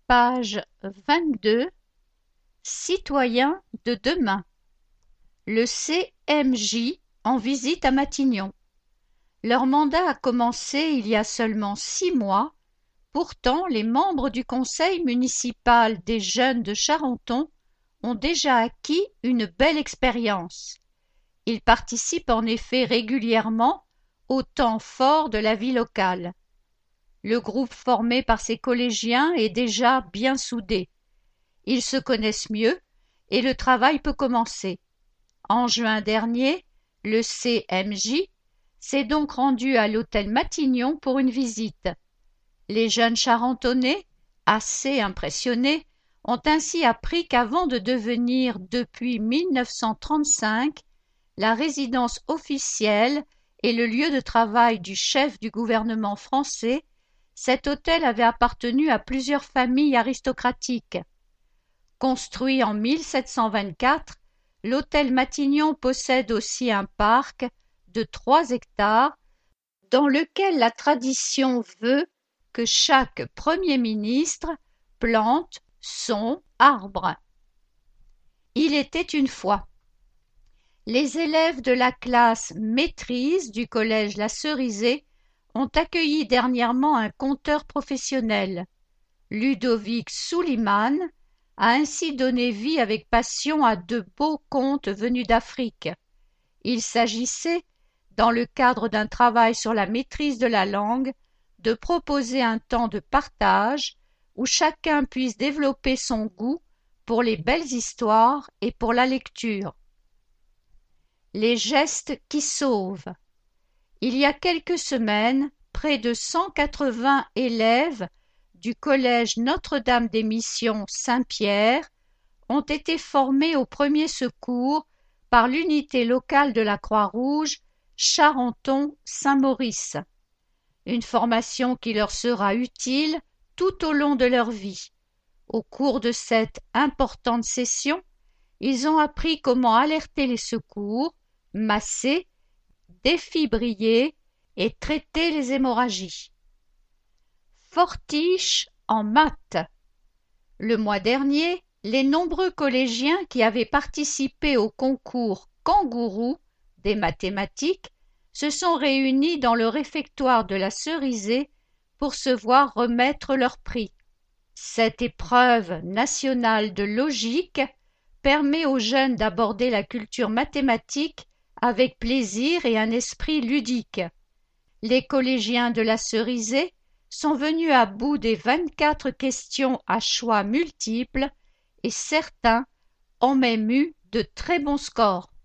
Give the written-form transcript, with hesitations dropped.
Page 22. Citoyens de demain. Le CMJ en visite à Matignon. Leur mandat a commencé il y a seulement 6 mois. Pourtant, les membres du conseil municipal des jeunes de Charenton ont déjà acquis une belle expérience. Ils participent en effet régulièrement aux temps forts de la vie locale. Le groupe formé par ces collégiens est déjà bien soudé. Ils se connaissent mieux et le travail peut commencer. En juin dernier, le CMJ s'est donc rendu à l'hôtel Matignon pour une visite. Les jeunes Charentonais, assez impressionnés, ont ainsi appris qu'avant de devenir, depuis 1935, la résidence officielle et le lieu de travail du chef du gouvernement français, cet hôtel avait appartenu à plusieurs familles aristocratiques. Construit en 1724, l'hôtel Matignon possède aussi un parc de 3 hectares dans lequel la tradition veut que chaque Premier ministre plante son arbre. Il était une fois. Les élèves de la classe maîtrise du collège La Cerisée ont accueilli dernièrement un conteur professionnel. Ludovic Souliman a ainsi donné vie avec passion à de beaux contes venus d'Afrique. Il s'agissait, dans le cadre d'un travail sur la maîtrise de la langue, de proposer un temps de partage où chacun puisse développer son goût pour les belles histoires et pour la lecture. Les gestes qui sauvent. Il y a quelques semaines, près de 180 élèves du collège Notre-Dame des Missions Saint-Pierre ont été formés aux premiers secours par l'unité locale de la Croix-Rouge Charenton-Saint-Maurice. Une formation qui leur sera utile tout au long de leur vie. Au cours de cette importante session, ils ont appris comment alerter les secours, masser, défibriller et traiter les hémorragies. Fortiche en maths. Le mois dernier, les nombreux collégiens qui avaient participé au concours Kangourou des mathématiques se sont réunis dans le réfectoire de la Cerisée pour se voir remettre leur prix. Cette épreuve nationale de logique permet aux jeunes d'aborder la culture mathématique avec plaisir et un esprit ludique. Les collégiens de la Cerisée sont venus à bout des 24 questions à choix multiples et certains ont même eu de très bons scores.